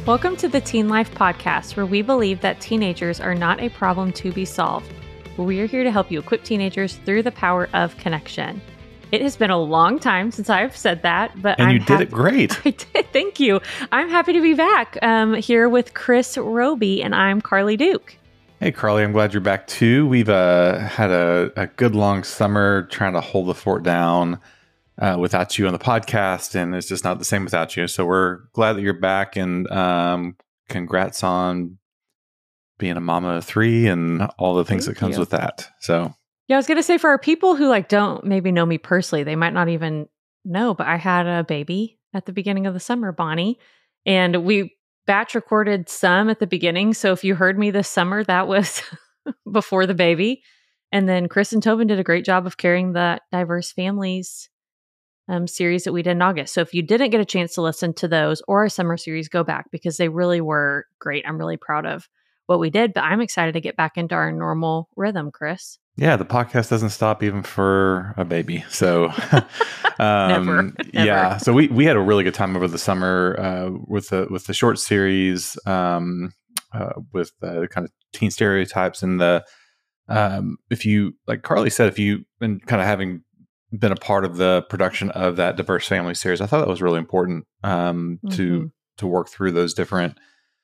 Welcome to the Teen Life Podcast, where we believe that teenagers are not a problem to be solved. We are here to help you equip teenagers through the power of connection. It has been a long time since I've said that, but you did it great. I did. Thank you. I'm happy to be back here with Chris Roby, and I'm Carly Duke. Hey, Carly, I'm glad you're back too. We've had a good long summer trying to hold the fort down without you on the podcast, and it's just not the same without you. So we're glad that you're back, and congrats on being a mama of three and all the things that comes with that. So yeah, I was gonna say, for our people who don't maybe know me personally, they might not even know, but I had a baby at the beginning of the summer, Bonnie, and we batch recorded some at the beginning. So if you heard me this summer, that was before the baby. And then Chris and Tobin did a great job of carrying the Diverse Families series that we did in August. So if you didn't get a chance to listen to those or our summer series, go back because they really were great. I'm really proud of what we did, but I'm excited to get back into our normal rhythm, Chris. Yeah, the podcast doesn't stop even for a baby. So Never. Yeah, so we had a really good time over the summer with the short series, with the kind of teen stereotypes, and the if you, like Carly said, if you've been kind of having been a part of the production of that Diverse Family series, I thought that was really important to work through those different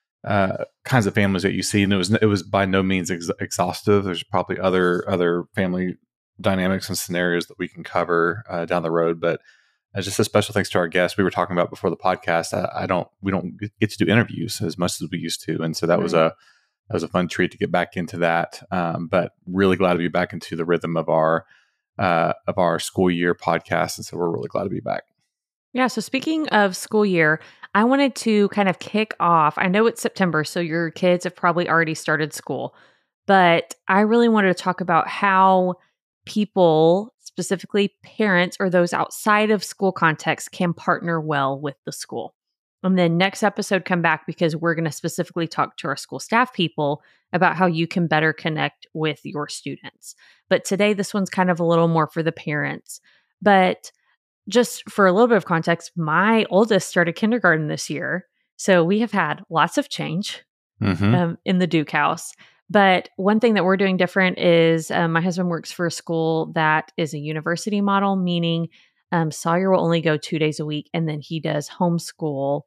kinds of families that you see. And it was by no means exhaustive. There's probably other family dynamics and scenarios that we can cover down the road. But just a special thanks to our guests. We were talking about before the podcast. We don't get to do interviews as much as we used to, and so that was a fun treat to get back into that. But really glad to be back into the rhythm of our school year podcast, and so we're really glad to be back. Yeah. So speaking of school year, I wanted to kind of kick off. I know it's September, so your kids have probably already started school, but I really wanted to talk about how people, specifically parents or those outside of school context, can partner well with the school. And then next episode, come back because we're going to specifically talk to our school staff people about how you can better connect with your students. But today, this one's kind of a little more for the parents. But just for a little bit of context, my oldest started kindergarten this year. So we have had lots of change in the Duke house. But one thing that we're doing different is my husband works for a school that is a university model, meaning Sawyer will only go 2 days a week, and then he does homeschool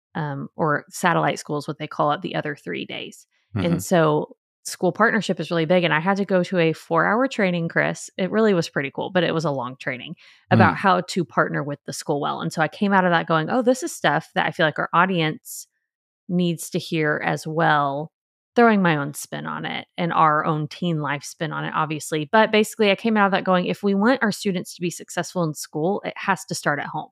or satellite school is what they call it, the other 3 days. And so school partnership is really big. And I had to go to a 4-hour training, Chris. It really was pretty cool, but it was a long training about how to partner with the school well. And so I came out of that going, oh, this is stuff that I feel like our audience needs to hear as well, throwing my own spin on it and our own teen life spin on it, obviously. But basically, I came out of that going, if we want our students to be successful in school, it has to start at home.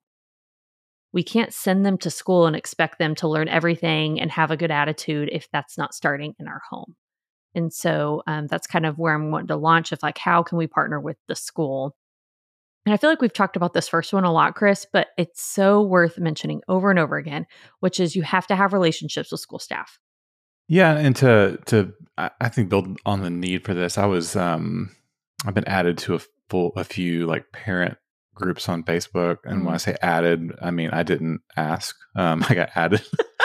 We can't send them to school and expect them to learn everything and have a good attitude if that's not starting in our home. And so that's kind of where I'm wanting to launch of like, how can we partner with the school? And I feel like we've talked about this first one a lot, Chris, but it's so worth mentioning over and over again, which is you have to have relationships with school staff. Yeah, and to I think build on the need for this, I've been added to a few like parent groups on Facebook, and when I say added, I mean I didn't ask. I got added,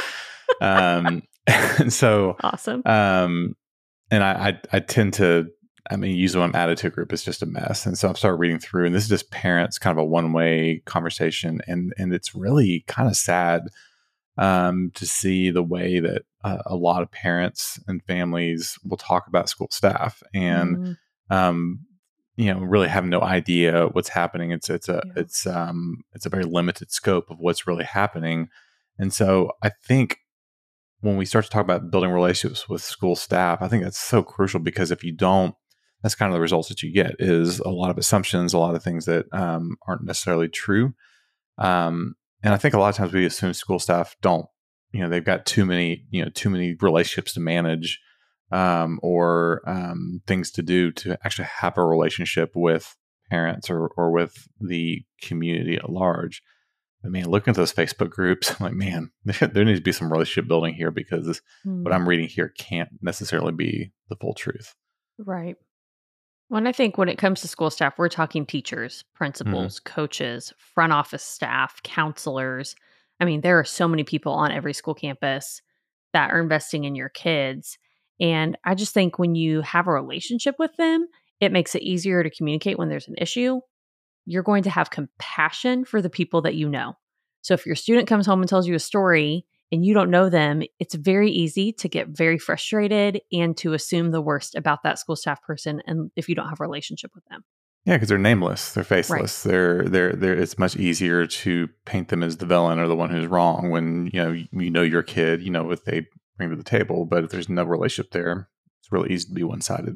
and so awesome. And I tend to, usually when I'm added to a group, it's just a mess, and so I've started reading through, and this is just parents, kind of a one-way conversation, and it's really kind of sad to see the way that a lot of parents and families will talk about school staff, and really have no idea what's happening. It's a very limited scope of what's really happening. And so I think when we start to talk about building relationships with school staff, I think that's so crucial, because if you don't, that's kind of the results that you get is a lot of assumptions, a lot of things that aren't necessarily true. And I think a lot of times we assume school staff don't, they've got too many relationships to manage, or things to do to actually have a relationship with parents or with the community at large. I mean, looking at those Facebook groups, I'm like, man, there needs to be some relationship building here, because what I'm reading here can't necessarily be the full truth. Right. Well, and I think when it comes to school staff, we're talking teachers, principals, coaches, front office staff, counselors. I mean, there are so many people on every school campus that are investing in your kids. And I just think when you have a relationship with them, it makes it easier to communicate when there's an issue. You're going to have compassion for the people that you know. So if your student comes home and tells you a story and you don't know them, it's very easy to get very frustrated and to assume the worst about that school staff person, and if you don't have a relationship with them. Yeah, because they're nameless, they're Right. faceless. They're. It's much easier to paint them as the villain or the one who's wrong when you know your kid, you know what they bring to the table. But if there's no relationship there, it's really easy to be one sided.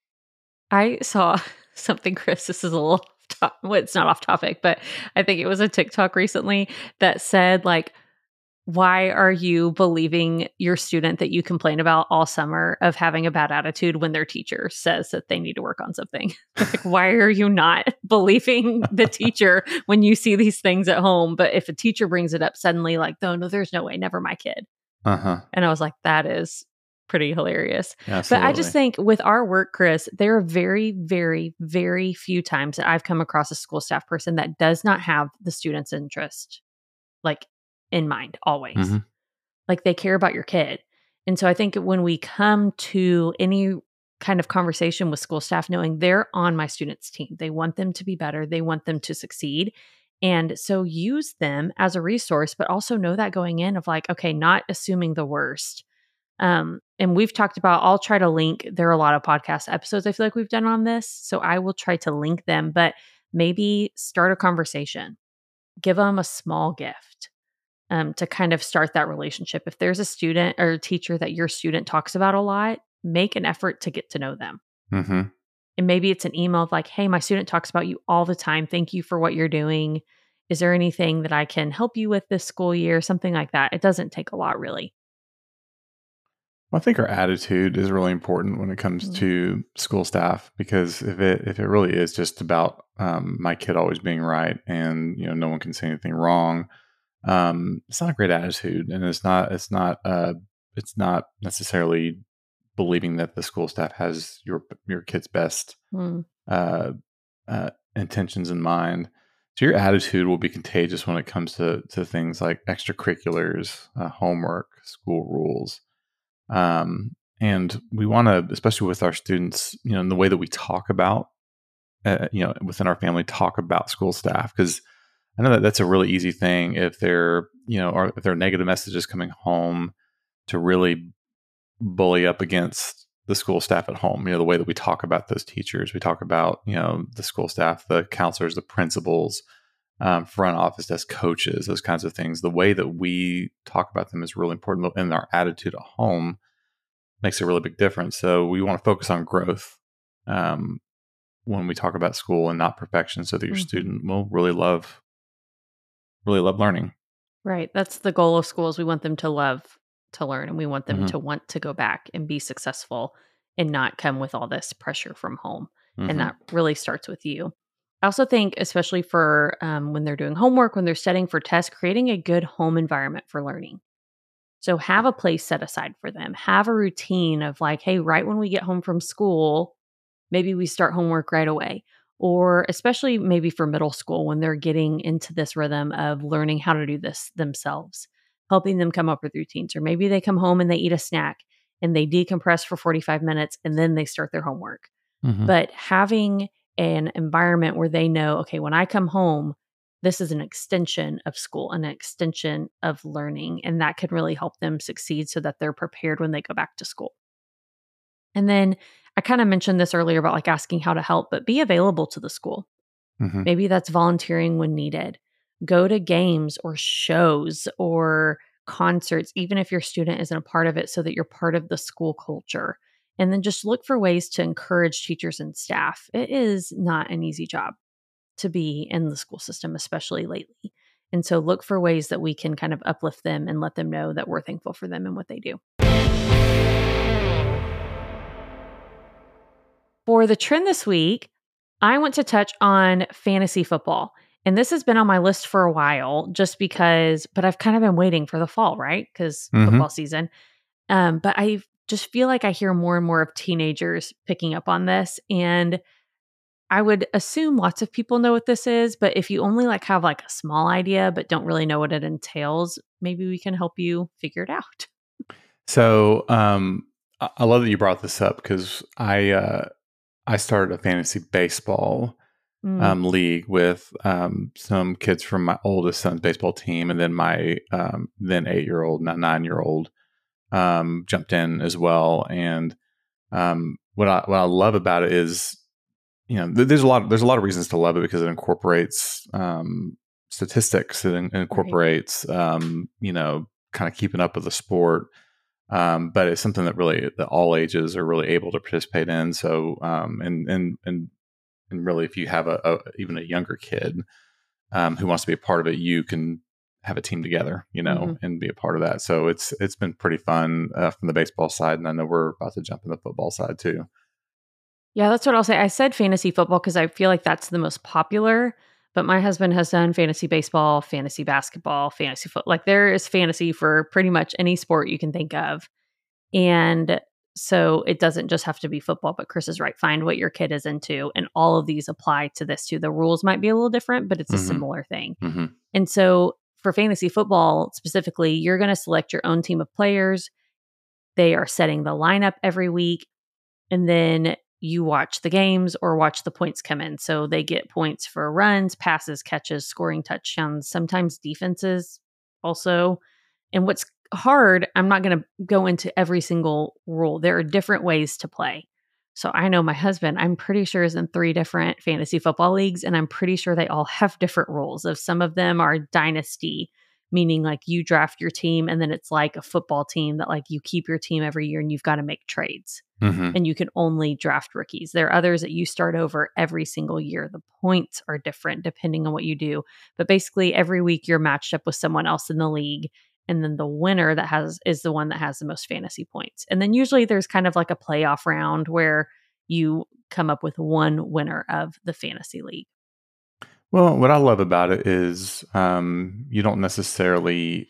I saw something, Chris. This is a little well, it's not off topic, but I think it was a TikTok recently that said, like, why are you believing your student that you complain about all summer of having a bad attitude when their teacher says that they need to work on something? Like, why are you not believing the teacher when you see these things at home? But if a teacher brings it up suddenly, like, no, there's no way, never my kid. And I was like, that is pretty hilarious. Absolutely. But I just think with our work, Chris, there are very, very, very few times that I've come across a school staff person that does not have the student's interest, like, in mind always. Like, they care about your kid. And so I think when we come to any kind of conversation with school staff, knowing they're on my student's team, they want them to be better, they want them to succeed. And so use them as a resource, but also know that going in of like, okay, not assuming the worst. And we've talked about, I'll try to link, there are a lot of podcast episodes I feel like we've done on this. So I will try to link them, but maybe start a conversation, give them a small gift. To kind of start that relationship. If there's a student or a teacher that your student talks about a lot, make an effort to get to know them. And maybe it's an email of like, hey, my student talks about you all the time. Thank you for what you're doing. Is there anything that I can help you with this school year? Something like that. It doesn't take a lot, really. Well, I think our attitude is really important when it comes to school staff, because if it really is just about my kid always being right and no one can say anything wrong, it's not a great attitude, and it's not necessarily believing that the school staff has your kid's best intentions in mind. So your attitude will be contagious when it comes to things like extracurriculars, homework, school rules. And we want to, especially with our students, in the way that we talk about, within our family, talk about school staff, because I know that that's a really easy thing if there are negative messages coming home to really bully up against the school staff at home. The way that we talk about those teachers, we talk about, the school staff, the counselors, the principals, front office desk coaches, those kinds of things. The way that we talk about them is really important, and our attitude at home makes a really big difference. So we want to focus on growth when we talk about school and not perfection, so that your student will really love learning. Right. That's the goal of schools. We want them to love to learn, and we want them to want to go back and be successful and not come with all this pressure from home. And that really starts with you. I also think, especially for when they're doing homework, when they're studying for tests, creating a good home environment for learning. So have a place set aside for them. Have a routine of like, hey, right when we get home from school, maybe we start homework right away. Or especially maybe for middle school when they're getting into this rhythm of learning how to do this themselves, helping them come up with routines. Or maybe they come home and they eat a snack and they decompress for 45 minutes and then they start their homework. But having an environment where they know, okay, when I come home, this is an extension of school, an extension of learning, and that can really help them succeed so that they're prepared when they go back to school. And then I kind of mentioned this earlier about like asking how to help, but be available to the school. Maybe that's volunteering when needed. Go to games or shows or concerts, even if your student isn't a part of it, so that you're part of the school culture. And then just look for ways to encourage teachers and staff. It is not an easy job to be in the school system, especially lately. And so look for ways that we can kind of uplift them and let them know that we're thankful for them and what they do. For the trend this week, I want to touch on fantasy football. And this has been on my list for a while just because, but I've kind of been waiting for the fall, right? Because football season. But I just feel like I hear more and more of teenagers picking up on this. And I would assume lots of people know what this is, but if you only like have like a small idea but don't really know what it entails, maybe we can help you figure it out. So I love that you brought this up because I started a fantasy baseball Mm, league with some kids from my oldest son's baseball team, and then my then 8-year-old, now 9-year-old, jumped in as well. And what I love about it is, there's a lot of reasons to love it because it incorporates statistics, it right. incorporates kind of keeping up with the sport. But it's something that all ages are really able to participate in. So, and really, if you have even a younger kid who wants to be a part of it, you can have a team together, Hmm. and be a part of that. So it's been pretty fun from the baseball side, and I know we're about to jump in the football side too. Yeah, that's what I'll say. I said fantasy football because I feel like that's the most popular, but my husband has done fantasy baseball, fantasy basketball, fantasy foot. Like there is fantasy for pretty much any sport you can think of. And so it doesn't just have to be football, but Chris is right. Find what your kid is into. And all of these apply to this too. The rules might be a little different, but it's a Hmm. similar thing. Hmm. And so for fantasy football specifically, you're going to select your own team of players. They are setting the lineup every week. And then you watch the games or watch the points come in. So they get points for runs, passes, catches, scoring touchdowns, sometimes defenses also. And what's hard, I'm not going to go into every single rule. There are different ways to play. So I know my husband, I'm pretty sure is in 3 different fantasy football leagues, and I'm pretty sure they all have different rules. Of some of them are dynasty, meaning like you draft your team and then it's like a football team that like you keep your team every year and you've got to make trades Hmm. and you can only draft rookies. There are others that you start over every single year. The points are different depending on what you do. But basically every week you're matched up with someone else in the league and then the winner that has is the one that has the most fantasy points. And then usually there's kind of like a playoff round where you come up with one winner of the fantasy league. Well, what I love about it is you don't necessarily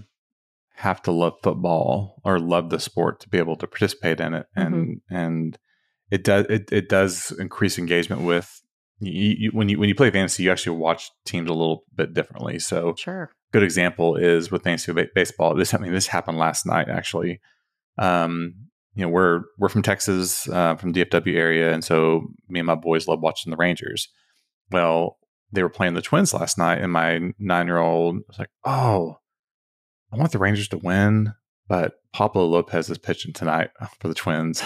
have to love football or love the sport to be able to participate in it, Mhm. and it does increase engagement with when you play fantasy, you actually watch teams a little bit differently. So, Sure. good example is with fantasy baseball. This happened last night actually. Um, we're from Texas, from DFW area, and so me and my boys love watching the Rangers. Well, they were playing the Twins last night, and my 9-year-old was like, "Oh, I want the Rangers to win, but Pablo Lopez is pitching tonight for the Twins,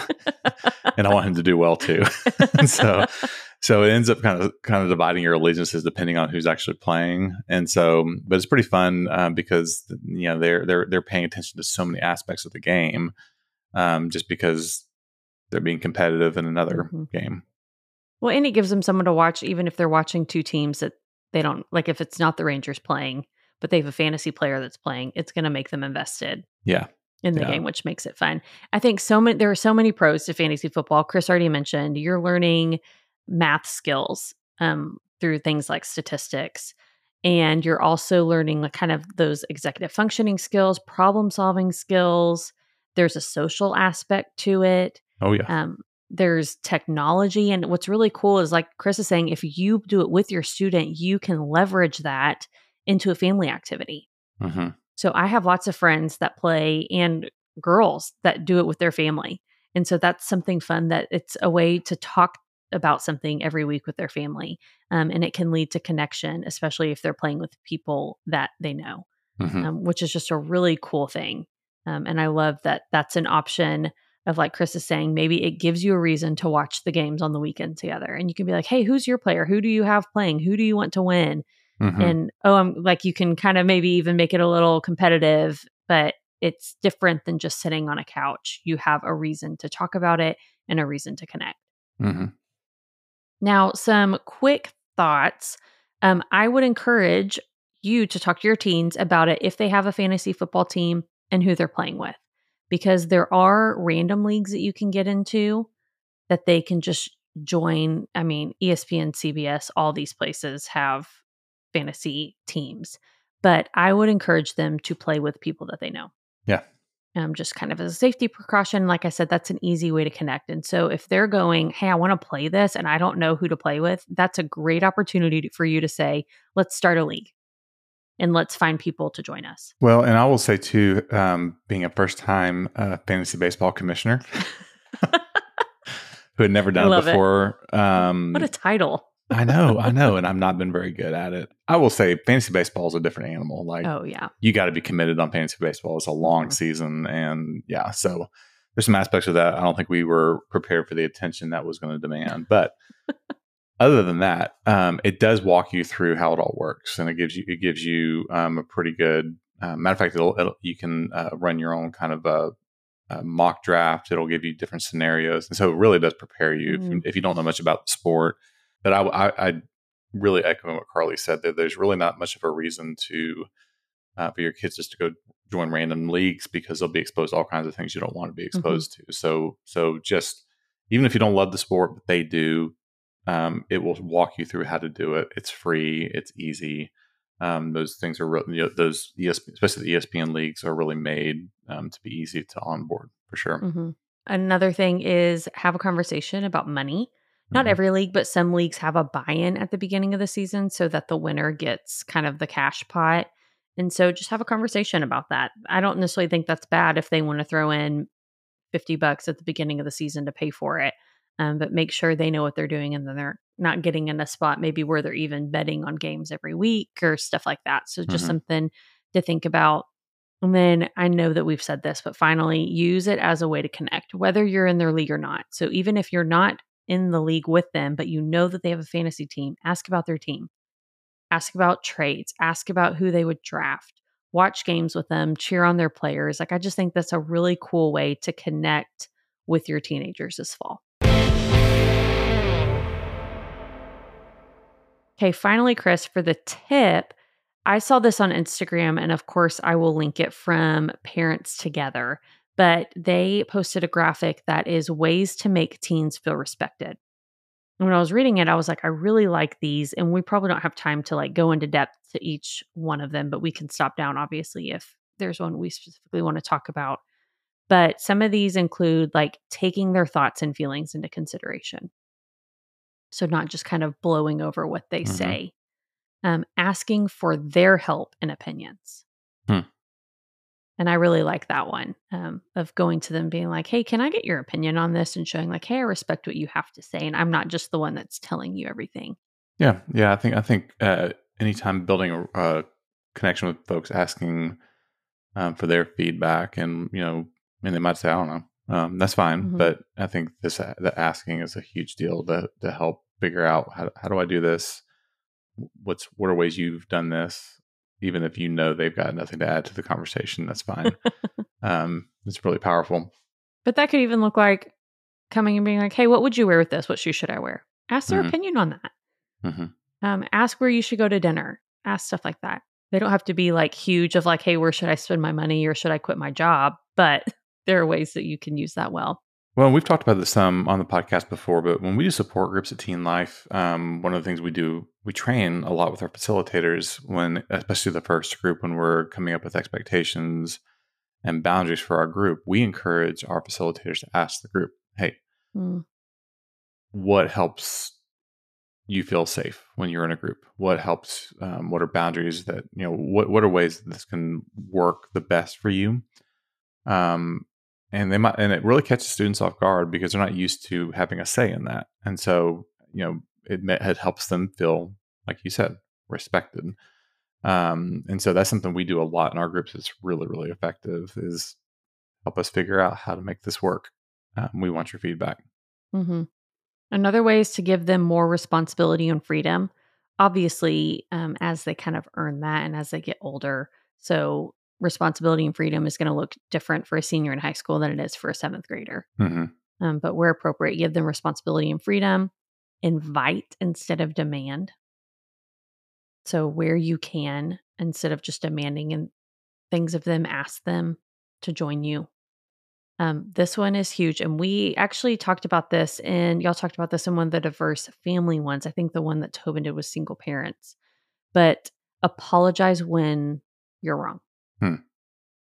and I want him to do well too." And so it ends up kind of dividing your allegiances depending on who's actually playing. And so, but it's pretty fun because they're paying attention to so many aspects of the game, just because they're being competitive in another Mhm. game. Well, and it gives them someone to watch even if they're watching 2 teams that they don't like if it's not the Rangers playing, but they have a fantasy player that's playing, it's gonna make them invested Yeah, in the yeah. game, which makes it fun. I think there are so many pros to fantasy football. Chris already mentioned you're learning math skills through things like statistics, and you're also learning like kind of those executive functioning skills, problem solving skills. There's a social aspect to it. Oh yeah. Um, there's technology, and what's really cool is like Chris is saying, if you do it with your student, you can leverage that into a family activity. Hmm. So I have lots of friends that play and girls that do it with their family. And so that's something fun that it's a way to talk about something every week with their family. And it can lead to connection, especially if they're playing with people that they know, Hmm. which is just a really cool thing. And I love that that's an option of like Chris is saying, maybe it gives you a reason to watch the games on the weekend together. And you can be like, hey, who's your player? Who do you have playing? Who do you want to win? Hmm. And, oh, I'm like, you can kind of maybe even make it a little competitive, but it's different than just sitting on a couch. You have a reason to talk about it and a reason to connect. Hmm. Now, some quick thoughts. I would encourage you to talk to your teens about it if they have a fantasy football team and who they're playing with, because there are random leagues that you can get into that they can just join. I mean, ESPN, CBS, all these places have fantasy teams, but I would encourage them to play with people that they know. Yeah. just kind of as a safety precaution. Like I said, that's an easy way to connect. And so if they're going, hey, I want to play this and I don't know who to play with, that's a great opportunity for you to say, let's start a league and let's find people to join us. Well, and I will say too, being a first-time fantasy baseball commissioner who had never I done it love it. before. What a title. I know, and I've not been very good at it. I will say fantasy baseball is a different animal. Like, Oh, yeah. you got to be committed on fantasy baseball. It's a long Mhm. season, and yeah, so there's some aspects of that I don't think we were prepared for the attention that was going to demand. But other than that, it does walk you through how it all works, and it gives you a pretty good matter of fact. You can run your own kind of a mock draft. It'll give you different scenarios, and so it really does prepare you if you don't know much about the sport. But I really echo what Carly said, that there's really not much of a reason to for your kids just to go join random leagues, because they'll be exposed to all kinds of things you don't want to be exposed to. So just, even if you don't love the sport, but they do, it will walk you through how to do it. It's free. It's easy. Those things are really, those especially the ESPN leagues are really made to be easy to onboard for sure. Mm-hmm. Another thing is have a conversation about money. Not every league, but some leagues have a buy-in at the beginning of the season so that the winner gets kind of the cash pot. And so just have a conversation about that. I don't necessarily think that's bad if they want to throw in $50 at the beginning of the season to pay for it. But make sure they know what they're doing and then they're not getting in a spot maybe where they're even betting on games every week or stuff like that. So just something to think about. And then I know that we've said this, but finally use it as a way to connect, whether you're in their league or not. So even if you're not in the league with them, but you know that they have a fantasy team, ask about their team, ask about trades, ask about who they would draft, watch games with them, cheer on their players. Like, I just think that's a really cool way to connect with your teenagers this fall. Okay, finally, Chris, for the tip, I saw this on Instagram, and of course, I will link it from Parents Together, but they posted a graphic that is ways to make teens feel respected. And when I was reading it, I was like, I really like these, and we probably don't have time to like go into depth to each one of them, but we can stop down, obviously, if there's one we specifically want to talk about. But some of these include like taking their thoughts and feelings into consideration. So, not just kind of blowing over what they say, asking for their help and opinions. And I really like that one of going to them being like, hey, can I get your opinion on this? And showing like, hey, I respect what you have to say. And I'm not just the one that's telling you everything. Yeah. I think anytime building a connection with folks, asking for their feedback, and and they might say, I don't know. That's fine, but I think the asking is a huge deal to help figure out how do I do this? What are ways you've done this? Even if they've got nothing to add to the conversation, that's fine. It's really powerful. But that could even look like coming and being like, hey, what would you wear with this? What shoe should I wear? Ask their opinion on that. Ask where you should go to dinner. Ask stuff like that. They don't have to be like huge of like, hey, where should I spend my money or should I quit my job? But there are ways that you can use that well. Well, we've talked about this some on the podcast before, but when we do support groups at Teen Life, one of the things we do, we train a lot with our facilitators especially the first group, when we're coming up with expectations and boundaries for our group. We encourage our facilitators to ask the group, hey, what helps you feel safe when you're in a group? What helps? What are boundaries that, what are ways that this can work the best for you? And it really catches students off guard because they're not used to having a say in that. And so, it helps them feel, like you said, respected. And so that's something we do a lot in our groups. It's really, really effective, is help us figure out how to make this work. We want your feedback. Another way is to give them more responsibility and freedom, obviously, as they kind of earn that and as they get older. So responsibility and freedom is going to look different for a senior in high school than it is for a seventh grader. But where appropriate, give them responsibility and freedom. Invite instead of demand. So where you can, instead of just demanding and things of them, ask them to join you. This one is huge. And we actually talked about this, and y'all talked about this in one of the diverse family ones. I think the one that Tobin did was single parents. But apologize when you're wrong.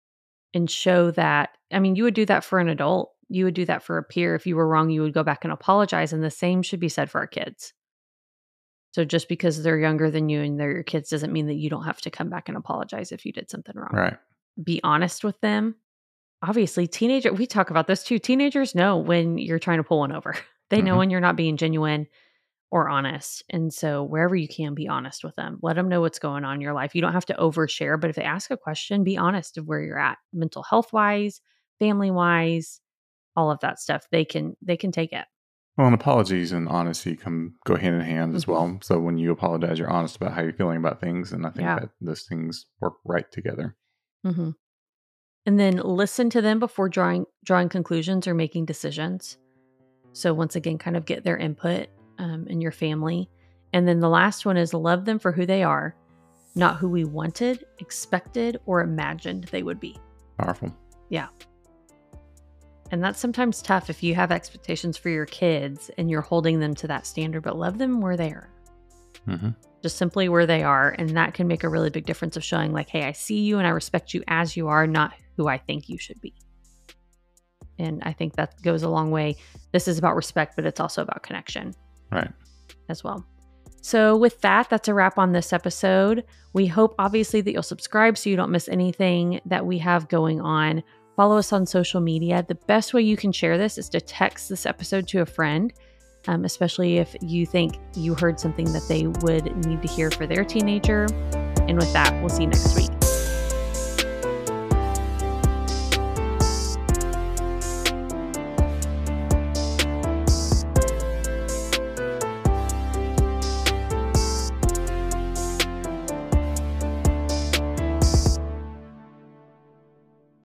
and show that. I mean, you would do that for an adult. You would do that for a peer. If you were wrong, you would go back and apologize. And the same should be said for our kids. So just because they're younger than you and they're your kids doesn't mean that you don't have to come back and apologize if you did something wrong. Right. Be honest with them. Obviously, we talk about this too. Teenagers know when you're trying to pull one over. They know when you're not being genuine or honest. And so wherever you can, be honest with them. Let them know what's going on in your life. You don't have to overshare, but if they ask a question, be honest of where you're at, mental health wise, family wise, all of that stuff. They can take it. Well, and apologies and honesty go hand in hand as well. So when you apologize, you're honest about how you're feeling about things. And I think that those things work right together. Mm-hmm. And then listen to them before drawing conclusions or making decisions. So once again, kind of get their input in your family. And then the last one is love them for who they are, not who we wanted, expected, or imagined they would be. Powerful. Yeah. And that's sometimes tough if you have expectations for your kids and you're holding them to that standard, but love them where they are. Mm-hmm. Just simply where they are. And that can make a really big difference of showing like, hey, I see you and I respect you as you are, not who I think you should be. And I think that goes a long way. This is about respect, but it's also about connection. Right. As well. So with that, that's a wrap on this episode. We hope obviously that you'll subscribe so you don't miss anything that we have going on. Follow us on social media. The best way you can share this is to text this episode to a friend, especially if you think you heard something that they would need to hear for their teenager. And with that, we'll see you next week.